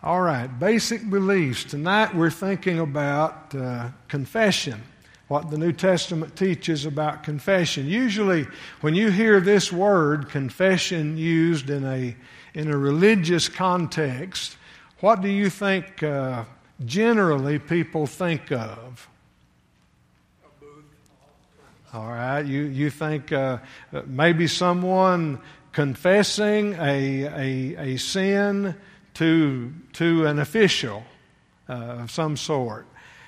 All right, basic beliefs. Tonight we're thinking about confession, what the New Testament teaches about confession. Usually when you hear this word, confession, used in a religious context, what do you think generally people think of? All right, you think maybe someone confessing a sin to an official of some sort.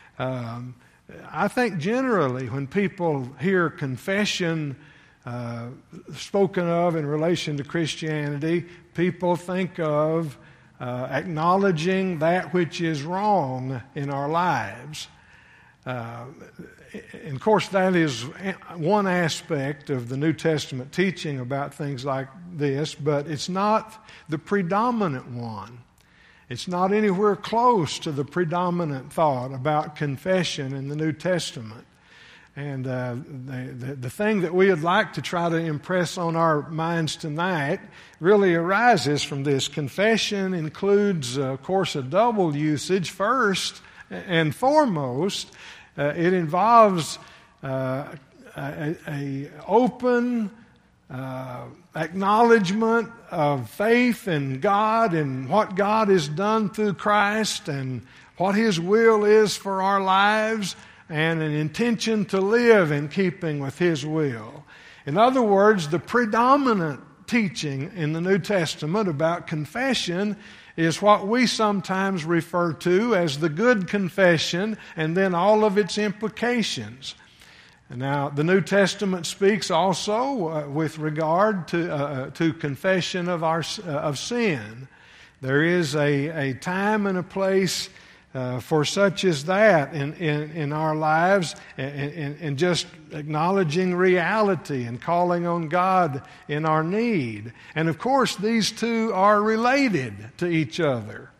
I think generally when people hear confession spoken of in relation to Christianity, people think of acknowledging that which is wrong in our lives. And of course, that is one aspect of the New Testament teaching about things like this, but it's not the predominant one. It's not anywhere close to the predominant thought about confession in the New Testament. And the thing that we would like to try to impress on our minds tonight really arises from this. Confession includes, of course, a double usage. First and foremost, it involves a open acknowledgement of faith in God and what God has done through Christ and what His will is for our lives, and an intention to live in keeping with His will. In other words, the predominant teaching in the New Testament about confession is what we sometimes refer to as the good confession, and then all of its implications. Now, the New Testament speaks also with regard to confession of sin. There is a time and a place for such as that in our lives, and just acknowledging reality and calling on God in our need. And of course, these two are related to each other.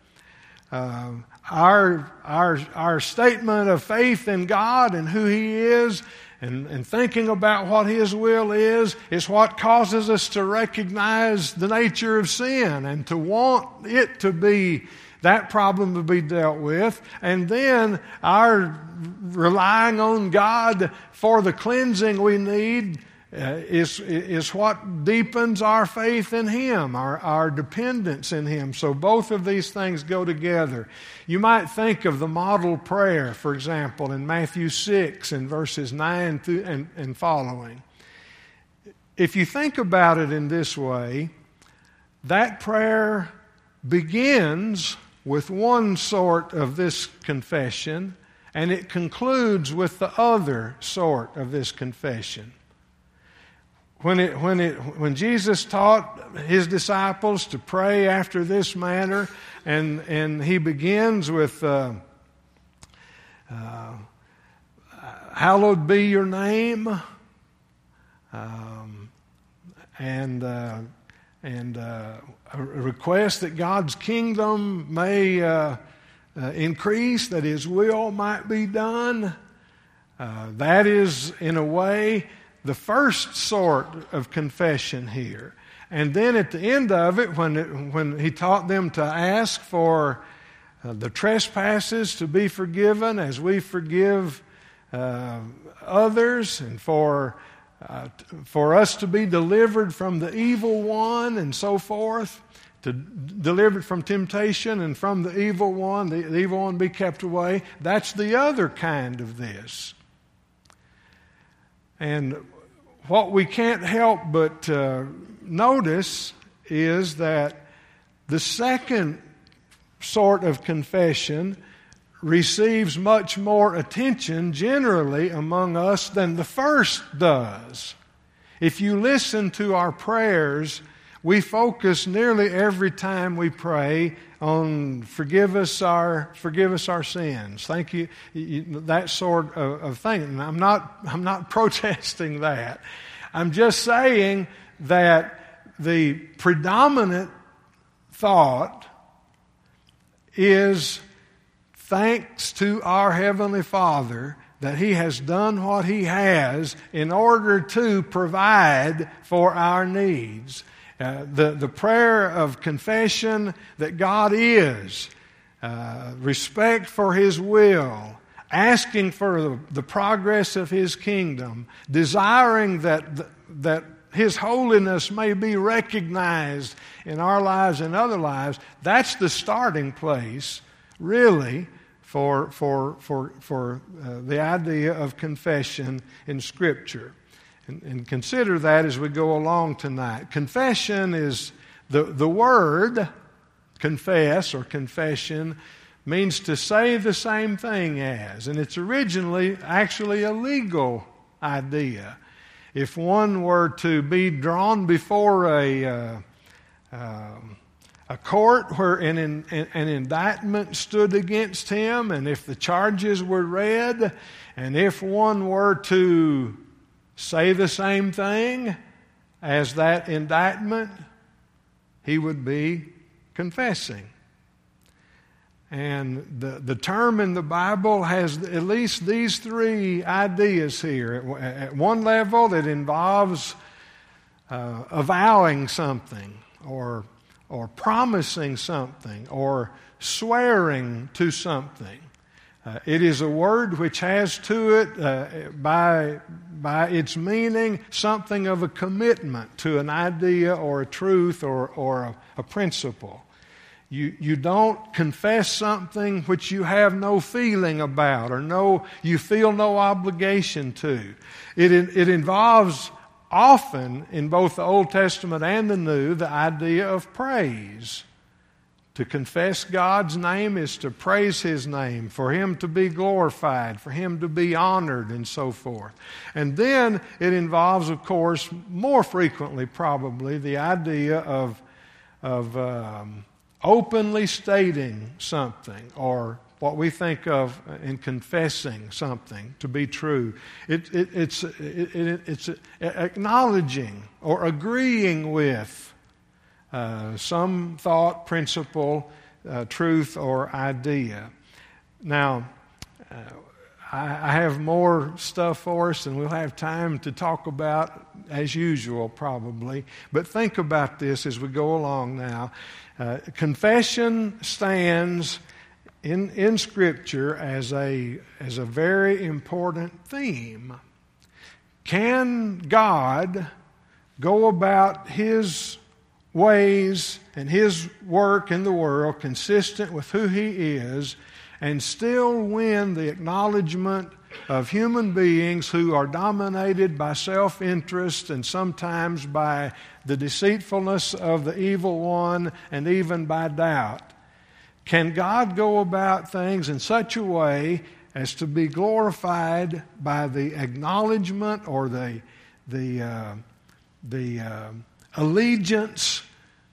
Our statement of faith in God and who He is, and thinking about what His will is what causes us to recognize the nature of sin and to want it to be, that problem to be dealt with. And then our relying on God for the cleansing we need is what deepens our faith in Him, our dependence in Him. So both of these things go together. You might think of the model prayer, for example, in Matthew 6 in verses 9 through and following. If you think about it in this way, that prayer begins with one sort of this confession, and it concludes with the other sort of this confession. When Jesus taught His disciples to pray after this manner, and He begins with hallowed be your name, and a request that God's kingdom may increase, that His will might be done. That is, in a way, the first sort of confession here. And then at the end of it, when He taught them to ask for the trespasses to be forgiven as we forgive others, and for us to be delivered from the evil one and so forth, to delivered from temptation and from the evil one be kept away. That's the other kind of this. And what we can't help but notice is that the second sort of confession receives much more attention generally among us than the first does. If you listen to our prayers, we focus nearly every time we pray on forgive us our sins. Thank you, that sort of thing. And I'm not protesting that. I'm just saying that the predominant thought is thanks to our Heavenly Father that He has done what He has in order to provide for our needs. The prayer of confession that God is respect for His will, asking for the progress of His kingdom, desiring that His holiness may be recognized in our lives and other lives. That's the starting place, really, for the idea of confession in Scripture. And consider that as we go along tonight. Confession is the word confess or confession means to say the same thing as, and it's originally actually a legal idea. If one were to be drawn before a court where an indictment stood against him, and if the charges were read, and if one were to say the same thing as that indictment, he would be confessing. And the term in the Bible has at least these three ideas here. At one level, it involves avowing something, or promising something, or swearing to something. It is a word which has to it, by its meaning, something of a commitment to an idea or a truth or a principle. You don't confess something which you have no feeling about or you feel no obligation to. It involves often, in both the Old Testament and the New, the idea of praise. To confess God's name is to praise His name, for Him to be glorified, for Him to be honored, and so forth. And then it involves, of course, more frequently probably, the idea of openly stating something, or what we think of in confessing something to be true. It's acknowledging or agreeing with some thought, principle, truth, or idea. Now, I have more stuff for us, and we'll have time to talk about, as usual, probably. But think about this as we go along now. Confession stands in Scripture as a very important theme. Can God go about His ways and His work in the world consistent with who He is and still win the acknowledgement of human beings who are dominated by self-interest and sometimes by the deceitfulness of the evil one and even by doubt? Can God go about things in such a way as to be glorified by the acknowledgement or the allegiance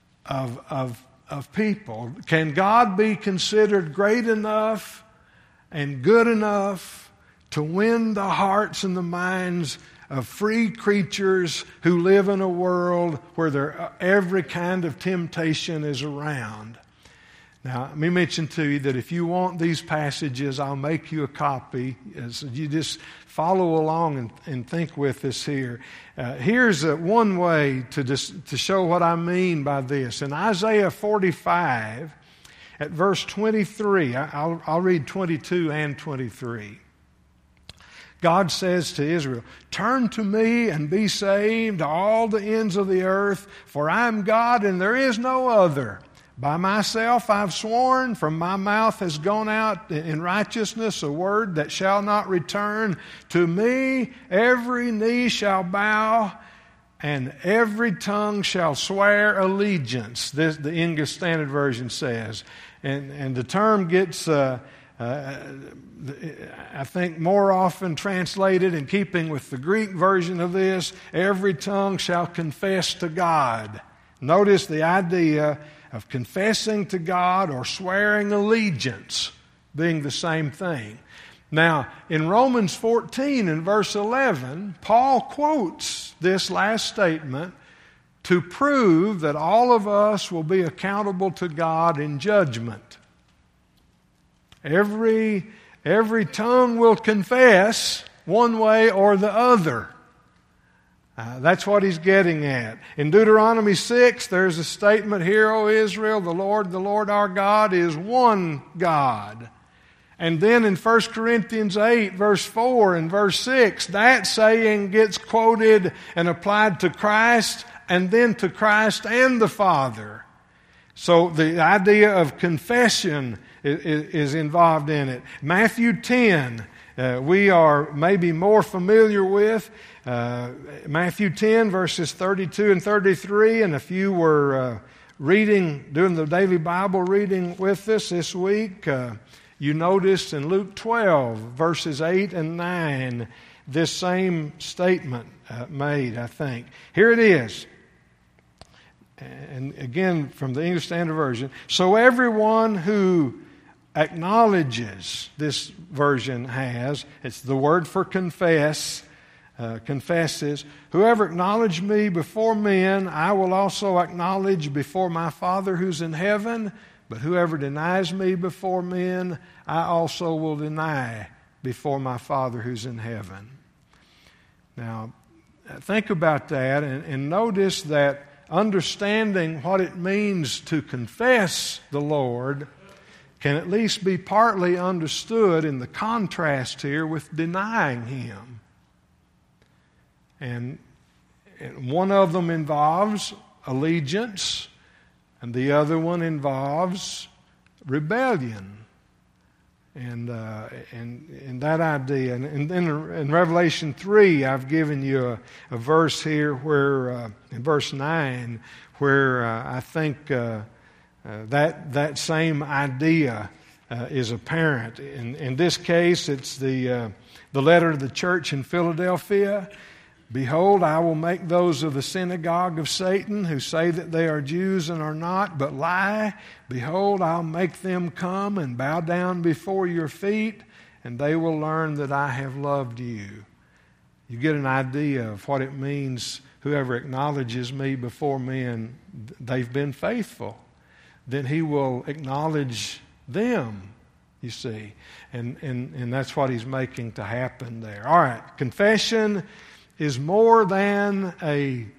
of people? Can God be considered great enough and good enough to win the hearts and the minds of free creatures who live in a world where every kind of temptation is around? Now, let me mention to you that if you want these passages, I'll make you a copy. So you just follow along and think with us here. Here's one way to show what I mean by this. In Isaiah 45, at verse 23, I'll read 22 and 23. God says to Israel, "Turn to me and be saved, all the ends of the earth, for I am God and there is no other. By myself I've sworn, from my mouth has gone out in righteousness a word that shall not return. To me every knee shall bow, and every tongue shall swear allegiance." This, the English Standard Version says. And the term gets, I think, more often translated in keeping with the Greek version of this, every tongue shall confess to God. Notice the idea of confessing to God or swearing allegiance being the same thing. Now, in Romans 14 and verse 11, Paul quotes this last statement to prove that all of us will be accountable to God in judgment. Every tongue will confess one way or the other. That's what he's getting at. In Deuteronomy 6, there's a statement, "Hear, O Israel, the Lord our God is one God." And then in 1 Corinthians 8, verse 4 and verse 6, that saying gets quoted and applied to Christ and then to Christ and the Father. So the idea of confession is involved in it. Matthew 10, we are maybe more familiar with. Matthew 10, verses 32 and 33, and if you were doing the daily Bible reading with us this week, you noticed in Luke 12, verses 8 and 9, this same statement made, I think. Here it is. And again, from the English Standard Version. "So everyone who acknowledges," this version has, it's the word for confess, confesses, "Whoever acknowledges me before men, I will also acknowledge before my Father who's in heaven. But whoever denies me before men, I also will deny before my Father who's in heaven." Now, think about that and notice that understanding what it means to confess the Lord can at least be partly understood in the contrast here with denying Him. And one of them involves allegiance, and the other one involves rebellion. And that idea. And then in Revelation 3, I've given you a verse here where, in verse 9, where I think that same idea is apparent. In this case, it's the letter to the church in Philadelphia. "Behold, I will make those of the synagogue of Satan who say that they are Jews and are not, but lie. Behold, I'll make them come and bow down before your feet, and they will learn that I have loved you." You get an idea of what it means. Whoever acknowledges me before men, they've been faithful. Then He will acknowledge them, you see. And that's what He's making to happen there. All right, confession is more than a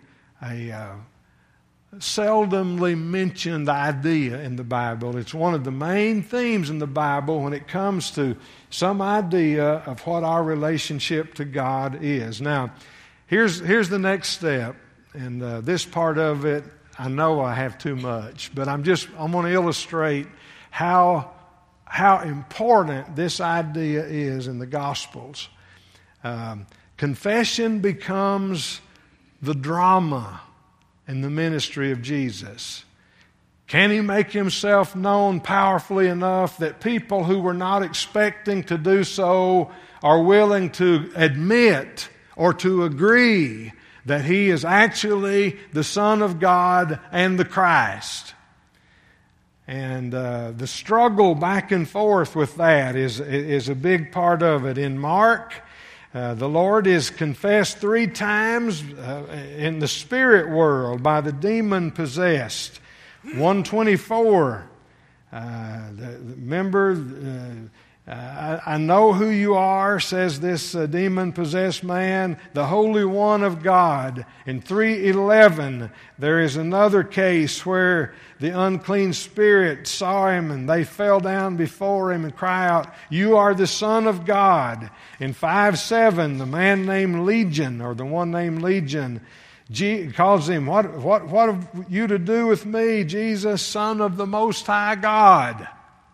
seldomly mentioned idea in the Bible. It's one of the main themes in the Bible when it comes to some idea of what our relationship to God is. Now, here's the next step, and this part of it, I know I have too much, but I'm going to illustrate how important this idea is in the Gospels. Confession becomes the drama in the ministry of Jesus. Can He make Himself known powerfully enough that people who were not expecting to do so are willing to admit or to agree that He is actually the Son of God and the Christ? And the struggle back and forth with that is a big part of it. In Mark, the Lord is confessed 3 times in the spirit world by the demon-possessed. 124, remember, I know who you are, says this demon-possessed man, the Holy One of God. In 3:11, there is another case where the unclean spirit saw him and they fell down before him and cry out, "You are the Son of God." In 5:7, the man named Legion, or the one named Legion, calls him, what have you to do with me, Jesus, Son of the Most High God?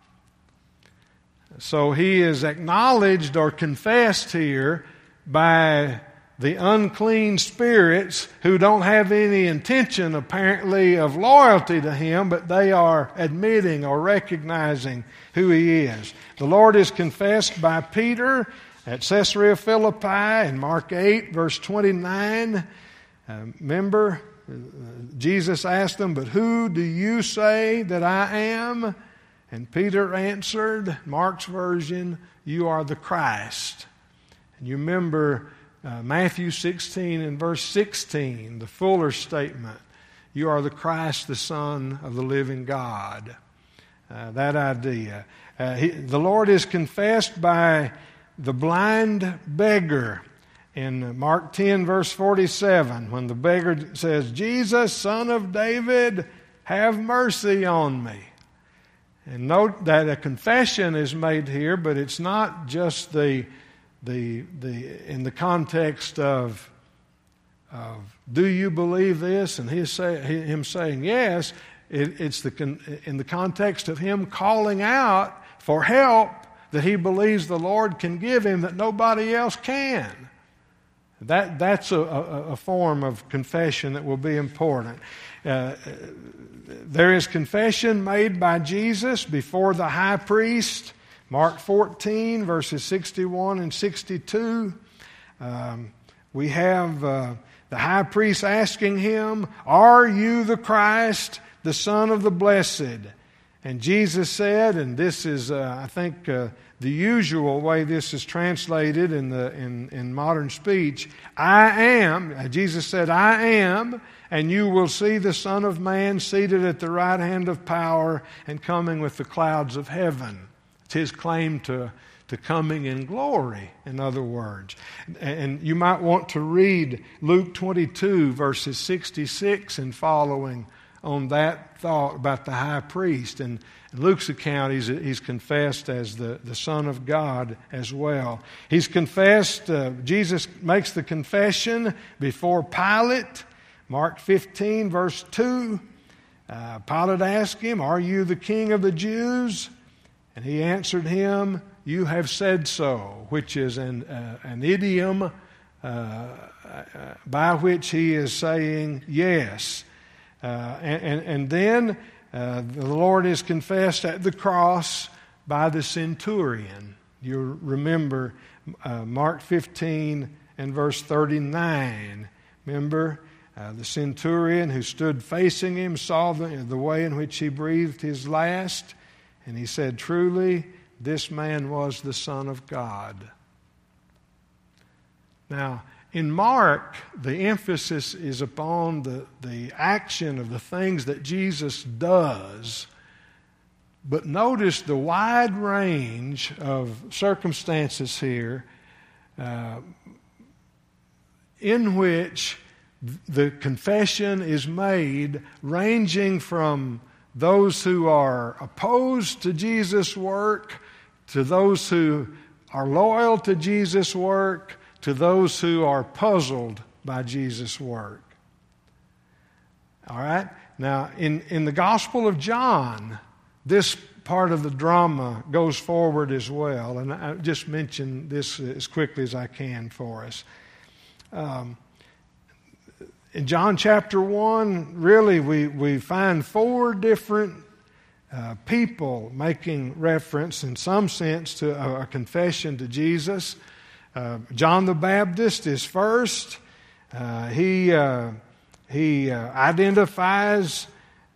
So he is acknowledged or confessed here by the unclean spirits who don't have any intention, apparently, of loyalty to him, but they are admitting or recognizing who he is. The Lord is confessed by Peter at Caesarea Philippi in Mark 8, verse 29. Remember, Jesus asked them, "But who do you say that I am?" And Peter answered, Mark's version, "You are the Christ." And you remember Matthew 16 and verse 16, the fuller statement, "You are the Christ, the Son of the living God." That idea. The Lord is confessed by the blind beggar in Mark 10, verse 47, when the beggar says, Jesus, Son of David, have mercy on me. And note that a confession is made here, but it's not just in the context of do you believe this? And him saying yes. It's in the context of him calling out for help that he believes the Lord can give him that nobody else can. That's a form of confession that will be important. There is confession made by Jesus before the high priest. Mark 14, verses 61 and 62. We have the high priest asking him, "Are you the Christ, the Son of the Blessed?" And Jesus said, and this is, I think, the usual way this is translated in modern speech, "I am." Jesus said, "I am, and you will see the Son of Man seated at the right hand of power and coming with the clouds of heaven." It's his claim to coming in glory, in other words. And you might want to read Luke 22, verses 66 and following on that thought about the high priest. And in Luke's account, he's confessed as the Son of God as well. He's confessed, Jesus makes the confession before Pilate. Mark 15, verse 2. Pilate asked him, "Are you the King of the Jews?" And he answered him, "You have said so," which is an idiom by which he is saying yes. And then the Lord is confessed at the cross by the centurion. You remember Mark 15 and verse 39. Remember the centurion who stood facing him saw the way in which he breathed his last, and he said, "Truly, this man was the Son of God." Now, in Mark, the emphasis is upon the action of the things that Jesus does. But notice the wide range of circumstances here in which the confession is made, ranging from those who are opposed to Jesus' work, to those who are loyal to Jesus' work, to those who are puzzled by Jesus' work. All right? Now, in the Gospel of John, this part of the drama goes forward as well. And I just mention this as quickly as I can for us. In John chapter 1, really we find four different people making reference in some sense to a confession to Jesus. John the Baptist is first. He identifies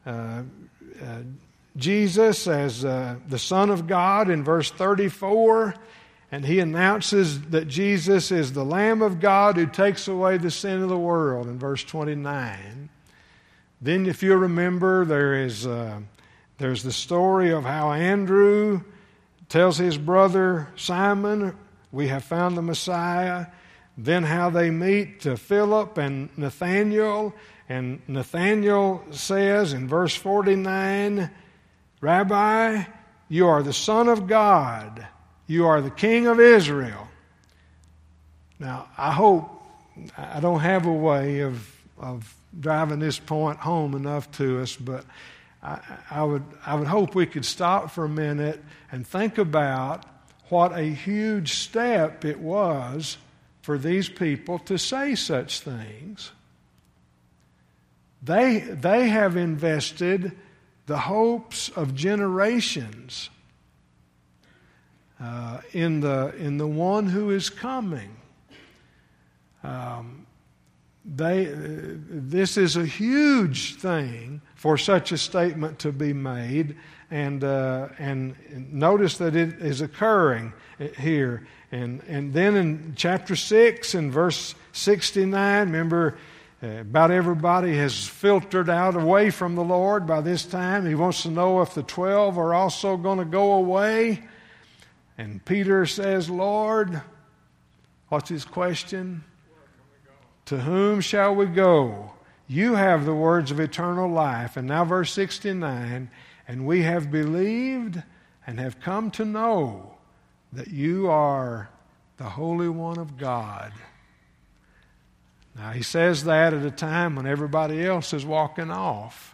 Jesus as the Son of God in verse 34, and he announces that Jesus is the Lamb of God who takes away the sin of the world in verse 29. Then, if you remember, there's the story of how Andrew tells his brother Simon, "We have found the Messiah." Then how they meet Philip and Nathanael. And Nathanael says in verse 49, "Rabbi, you are the Son of God. You are the King of Israel." Now, I don't have a way of driving this point home enough to us, but I would hope we could stop for a minute and think about what a huge step it was for these people to say such things. They have invested the hopes of generations in the one who is coming. This is a huge thing for such a statement to be made, and notice that it is occurring here. And then in chapter 6 and verse 69, remember, about everybody has filtered out away from the Lord by this time. He wants to know if the 12 are also going to go away. And Peter says, "Lord, What's his question? To whom shall we go? You have the words of eternal life. And now verse 69, and we have believed and have come to know that you are the Holy One of God. Now he says that at a time when everybody else is walking off.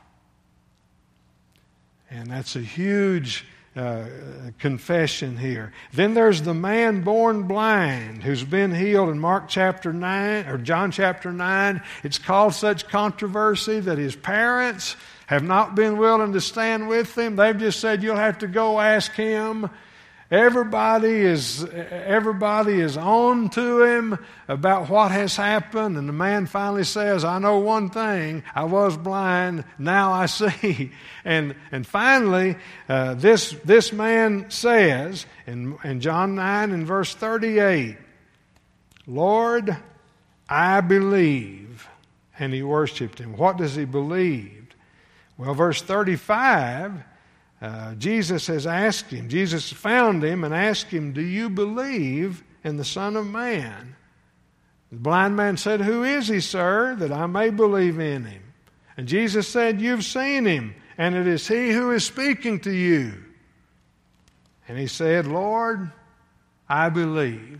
And that's a huge confession here. Then there's the man born blind who's been healed in Mark chapter 9 or John chapter 9. It's caused such controversy that his parents have not been willing to stand with him. They've just said, you'll have to go ask him. Everybody is on to him about what has happened. And the man finally says, I know one thing. I was blind. Now I see. And finally, this man says in John 9 and verse 38, Lord, I believe. And he worshiped him. What does he believe? Well, verse 35, Jesus has asked him, Jesus found him and asked him, do you believe in the Son of Man? The blind man said, who is he, sir, that I may believe in him? And Jesus said, you've seen him, and it is he who is speaking to you. And he said, Lord, I believe.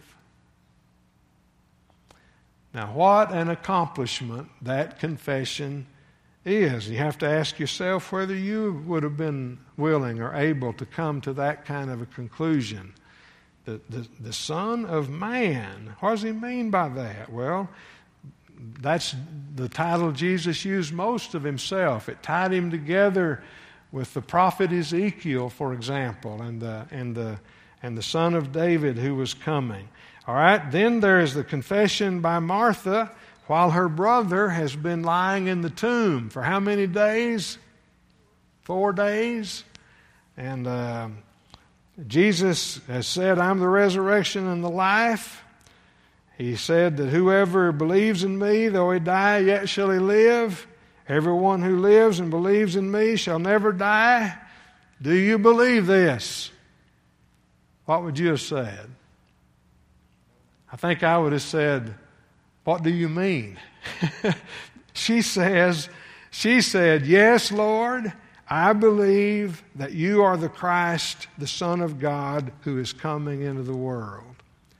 Now, what an accomplishment that confession is. You have to ask yourself whether you would have been willing or able to come to that kind of a conclusion. The Son of Man. What does he mean by that? Well, that's the title Jesus used most of himself. It tied him together with the prophet Ezekiel, for example, and the Son of David who was coming. All right, then there is the confession by Martha while her brother has been lying in the tomb for how many days? 4 days. And Jesus has said, I'm the resurrection and the life. He said that whoever believes in me, though he die, yet shall he live. Everyone who lives and believes in me shall never die. Do you believe this? What would you have said? I think I would have said, what do you mean? She said, yes, Lord, I believe that you are the Christ, the Son of God, who is coming into the world.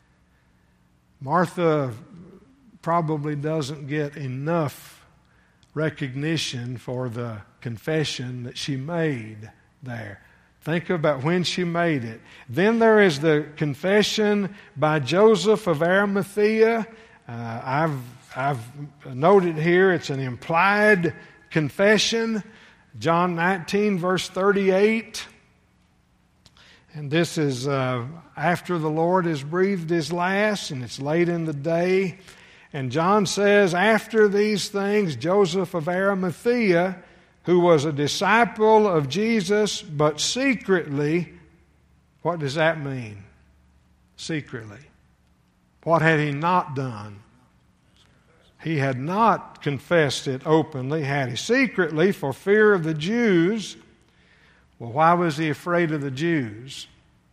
Martha probably doesn't get enough recognition for the confession that she made there. Think about when she made it. Then there is the confession by Joseph of Arimathea. I've noted here it's an implied confession. John 19 verse 38. And this is after the Lord has breathed his last, and it's late in the day. And John says, after these things, Joseph of Arimathea, who was a disciple of Jesus, but secretly, what does that mean? Secretly. What had he not done? He had not confessed it openly, had he? Secretly, for fear of the Jews. Well, why was he afraid of the Jews?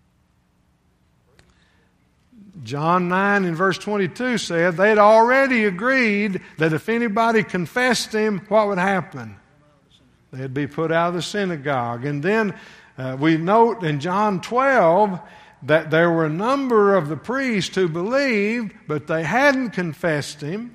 John 9 in verse 22 said they'd already agreed that if anybody confessed him, what would happen? They'd be put out of the synagogue. And then we note in John 12 that there were a number of the priests who believed, but they hadn't confessed him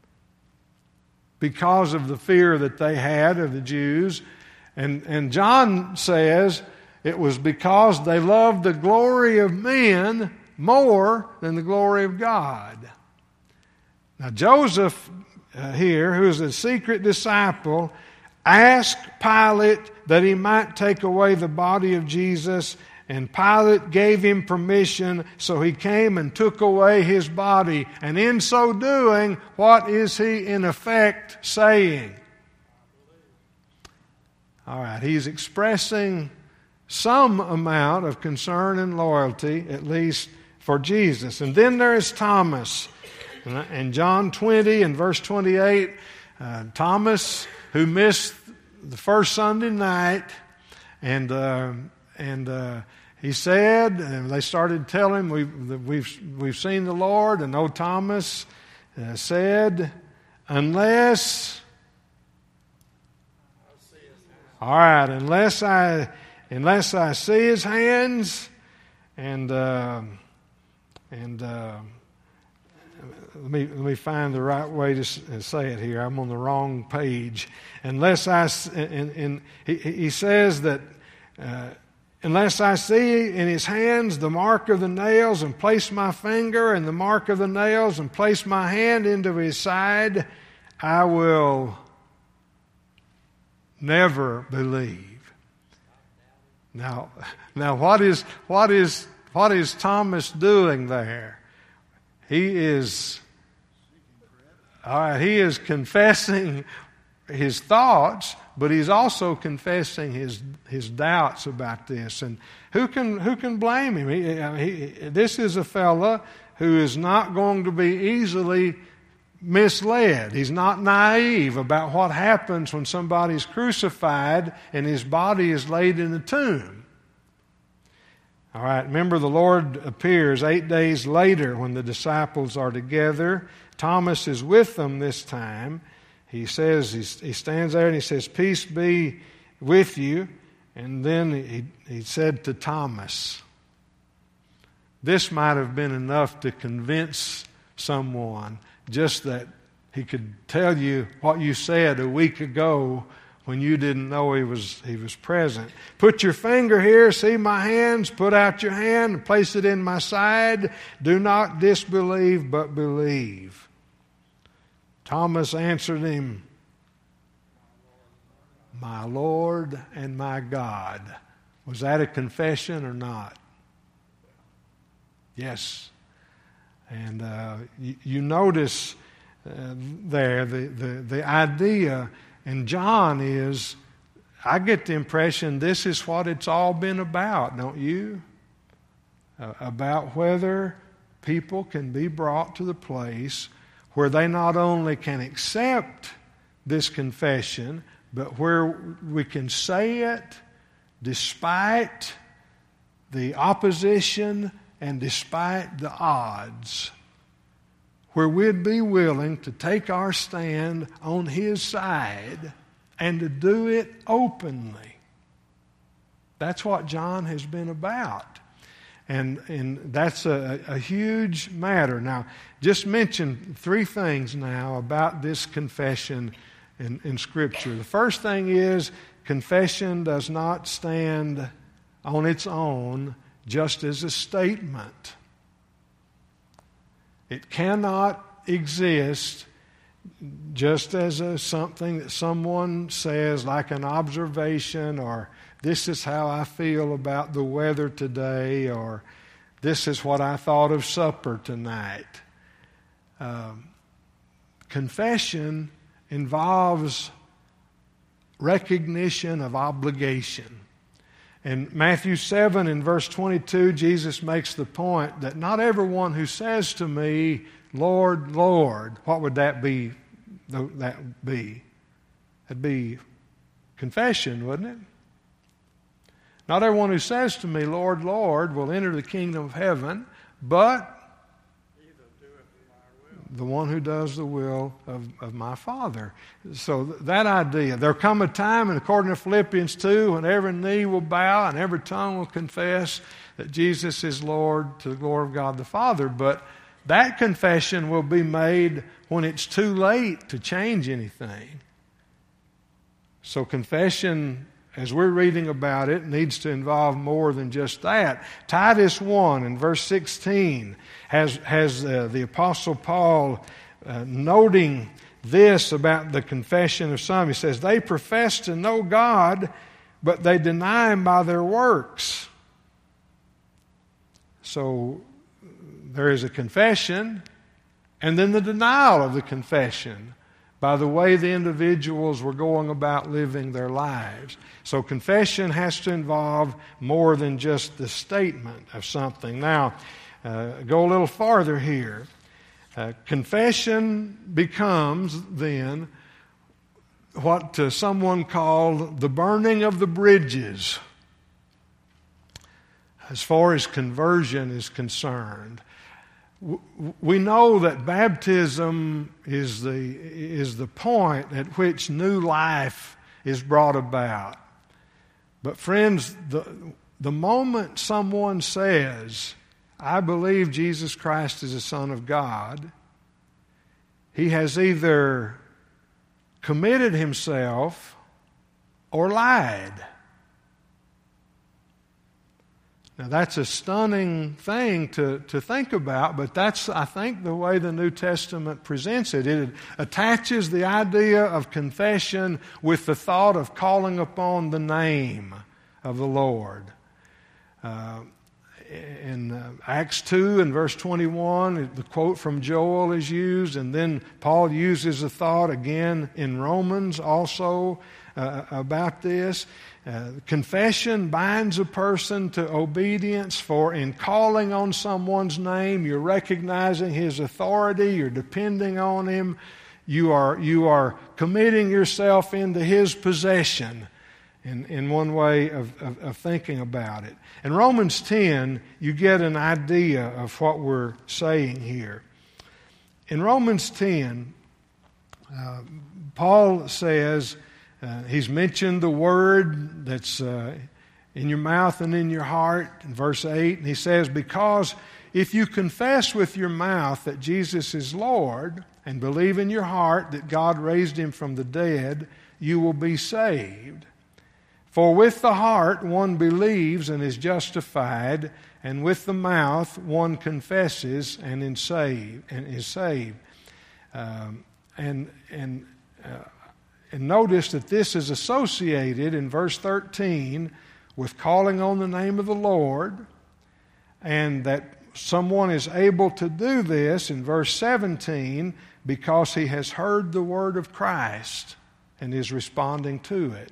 because of the fear that they had of the Jews. And John says it was because they loved the glory of men more than the glory of God. Now Joseph here, who is a secret disciple, asked Pilate that he might take away the body of Jesus, and Pilate gave him permission, so he came and took away his body. And in so doing, what is he in effect saying? All right, he's expressing some amount of concern and loyalty, at least for Jesus. And then there is Thomas. In John 20 and verse 28, Thomas, who missed the first Sunday night, and he said, and they started telling him, we've seen the Lord. And old Thomas said, unless I see his hands, and let me find the right way to say it here. I'm on the wrong page. He says that unless I see in his hands the mark of the nails, and place my finger in the mark of the nails, and place my hand into his side, I will never believe. Now, what is Thomas doing there? He is confessing his thoughts, but he's also confessing his doubts about this. And who can blame him? This is a fella who is not going to be easily misled. He's not naive about what happens when somebody's crucified and his body is laid in the tomb. All right, remember the Lord appears 8 days later when the disciples are together. Thomas is with them this time. He says, he stands there and he says, peace be with you. And then he said to Thomas, this might have been enough to convince someone, just that he could tell you what you said a week ago when you didn't know he was present. Put your finger here, see my hands, put out your hand and place it in my side. Do not disbelieve, but believe. Thomas answered him, my Lord and my God. Was that a confession or not? Yes. And you notice there the idea in John is, I get the impression this is what it's all been about, don't you? About whether people can be brought to the place where they not only can accept this confession, but where we can say it despite the opposition and despite the odds, where we'd be willing to take our stand on his side and to do it openly. That's what John has been about. And that's a huge matter. Now, just mention 3 things now about this confession in Scripture. The first thing is, confession does not stand on its own just as a statement. It cannot exist just as something that someone says, like an observation, or this is how I feel about the weather today, or this is what I thought of supper tonight. Confession involves recognition of obligation. In Matthew 7 in verse 22, Jesus makes the point that not everyone who says to me, Lord, Lord, what would that be? That'd be confession, wouldn't it? Not everyone who says to me, Lord, Lord, will enter the kingdom of heaven, but the one who does the will of my Father. So that idea. There'll come a time, and according to Philippians 2, when every knee will bow and every tongue will confess that Jesus is Lord, to the glory of God the Father. But that confession will be made when it's too late to change anything. So confession, as we're reading about it, needs to involve more than just that. Titus 1 in verse 16 has the Apostle Paul noting this about the confession of some. He says, they profess to know God, but they deny Him by their works. So there is a confession, and then the denial of the confession by the way the individuals were going about living their lives. So confession has to involve more than just the statement of something. Now, go a little farther here. Confession becomes then what someone called the burning of the bridges. as far as conversion is concerned. We know that baptism is the point at which new life is brought about. But friends, the moment someone says, I believe Jesus Christ is the Son of God, he has either committed himself or lied. Now that's a stunning thing to think about, but that's, I think, the way the New Testament presents it. It attaches the idea of confession with the thought of calling upon the name of the Lord. In Acts 2 and verse 21, the quote from Joel is used, and then Paul uses the thought again in Romans also about this. Confession binds a person to obedience, for in calling on someone's name, you're recognizing his authority, you're depending on him, you are committing yourself into his possession. In one way of thinking about it. In Romans 10, you get an idea of what we're saying here. In Romans 10, Paul says, he's mentioned the word that's in your mouth and in your heart, in verse 8, and he says, because if you confess with your mouth that Jesus is Lord and believe in your heart that God raised him from the dead, you will be saved. For with the heart one believes and is justified, and with the mouth one confesses and is saved. And notice that this is associated in verse 13 with calling on the name of the Lord, and that someone is able to do this in verse 17 because he has heard the word of Christ and is responding to it.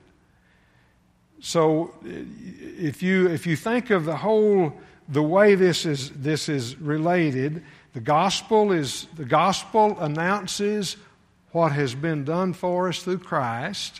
So if you think of the way this is related, the gospel announces what has been done for us through Christ.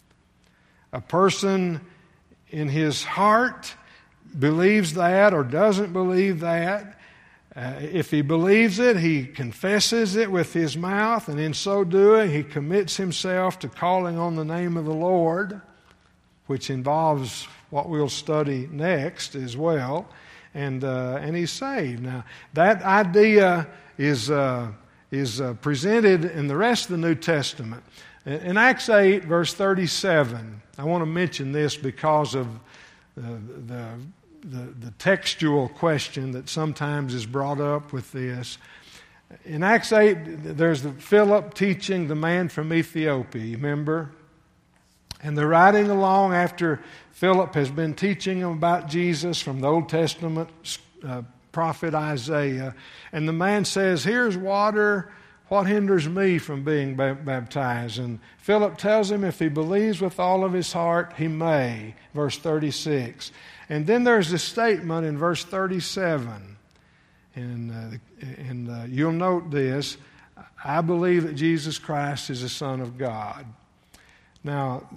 A person in his heart believes that or doesn't believe that. If he believes it, he confesses it with his mouth, and in so doing, he commits himself to calling on the name of the Lord, which involves what we'll study next as well, and he's saved. Now, that idea is presented in the rest of the New Testament. In Acts 8, verse 37, I want to mention this because of the textual question that sometimes is brought up with this. In Acts 8, there's Philip teaching the man from Ethiopia, remember? And they're riding along after Philip has been teaching them about Jesus from the Old Testament prophet Isaiah. And the man says, here's water. What hinders me from being baptized? And Philip tells him if he believes with all of his heart, he may. Verse 36. And then there's a statement in verse 37. And you'll note this. I believe that Jesus Christ is the Son of God. Now,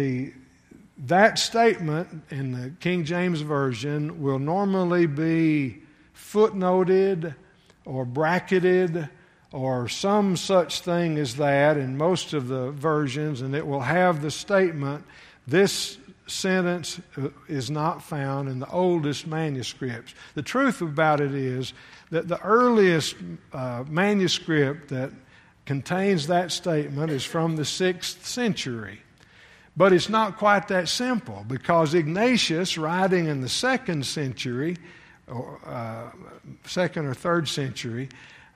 that statement in the King James Version will normally be footnoted or bracketed or some such thing as that in most of the versions, and it will have the statement, this sentence is not found in the oldest manuscripts. The truth about it is that the earliest manuscript that contains that statement is from the 6th century. But it's not quite that simple, because Ignatius, writing in the 2nd century, or 2nd or 3rd century,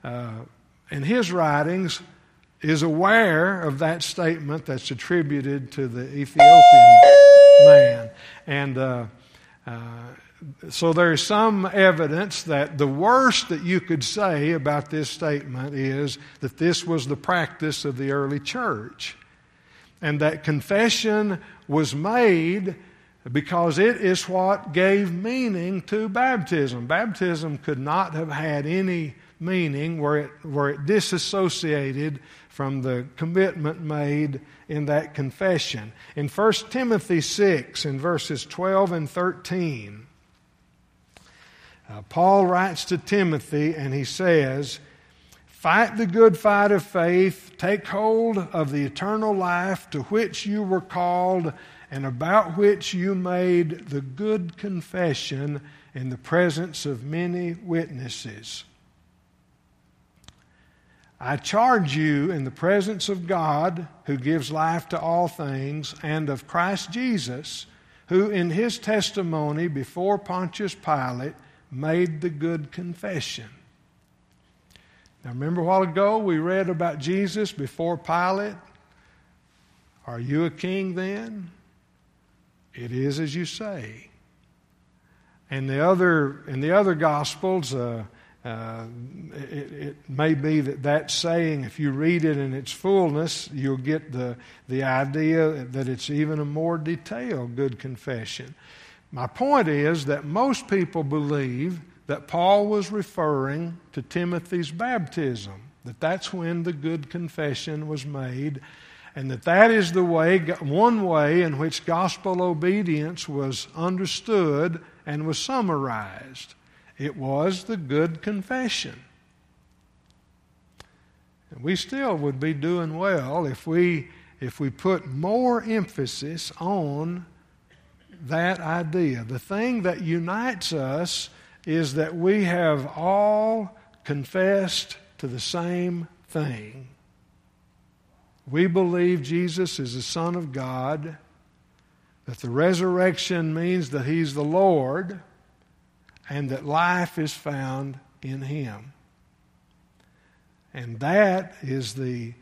in his writings is aware of that statement that's attributed to the Ethiopian man. And so there is some evidence that the worst that you could say about this statement is that this was the practice of the early church, and that confession was made because it is what gave meaning to baptism. Baptism could not have had any meaning where it disassociated from the commitment made in that confession. In 1 Timothy 6, in verses 12 and 13, Paul writes to Timothy and he says, "Fight the good fight of faith, take hold of the eternal life to which you were called and about which you made the good confession in the presence of many witnesses. I charge you in the presence of God, who gives life to all things, and of Christ Jesus, who in his testimony before Pontius Pilate made the good confession." Now remember a while ago we read about Jesus before Pilate. Are you a king then? It is as you say. In the other Gospels, it may be that saying, if you read it in its fullness, you'll get the idea that it's even a more detailed good confession. My point is that most people believe that Paul was referring to Timothy's baptism, that that's when the good confession was made, and that is the way, one way in which gospel obedience was understood and was summarized. It was the good confession. And we still would be doing well if we put more emphasis on that idea. The thing that unites us is that we have all confessed to the same thing. We believe Jesus is the Son of God, that the resurrection means that He's the Lord, and that life is found in Him. And that is the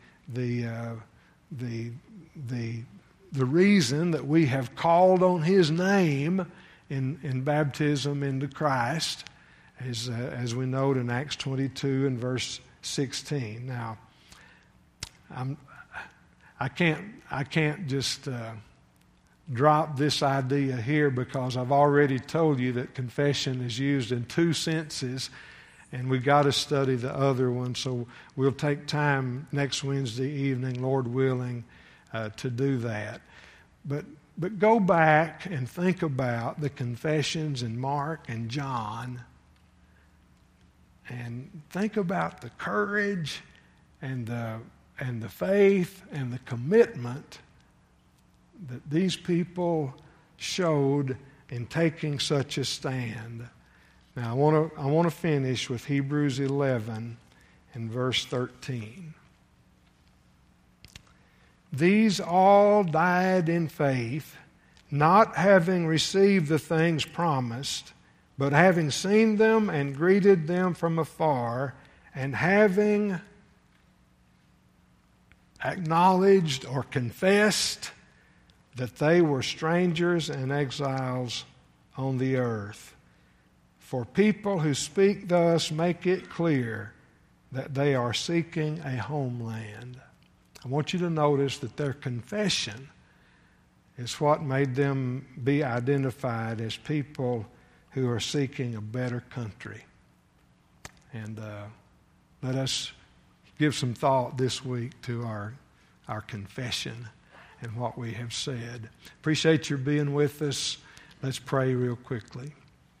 reason that we have called on His name in baptism into Christ, as we note in Acts 22 and verse 16. Now, I can't just drop this idea here, because I've already told you that confession is used in two senses, and we've got to study the other one. So we'll take time next Wednesday evening, Lord willing, to do that. But go back and think about the confessions in Mark and John, and think about the courage and the faith and the commitment that these people showed in taking such a stand. Now I want to finish with Hebrews 11 and verse 13. These all died in faith, not having received the things promised, but having seen them and greeted them from afar, and having acknowledged or confessed that they were strangers and exiles on the earth. For people who speak thus make it clear that they are seeking a homeland. I want you to notice that their confession is what made them be identified as people who are seeking a better country. And let us give some thought this week to our confession and what we have said. Appreciate your being with us. Let's pray real quickly.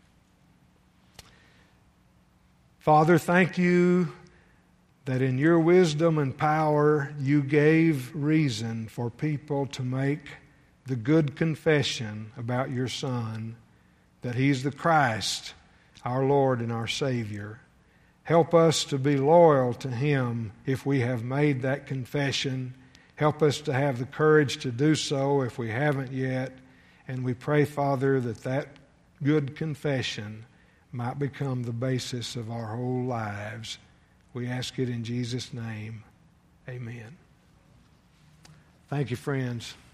Father, thank you that in your wisdom and power you gave reason for people to make the good confession about your Son, that He's the Christ, our Lord and our Savior. Help us to be loyal to Him if we have made that confession. Help us to have the courage to do so if we haven't yet. And we pray, Father, that good confession might become the basis of our whole lives. We ask it in Jesus' name. Amen. Thank you, friends.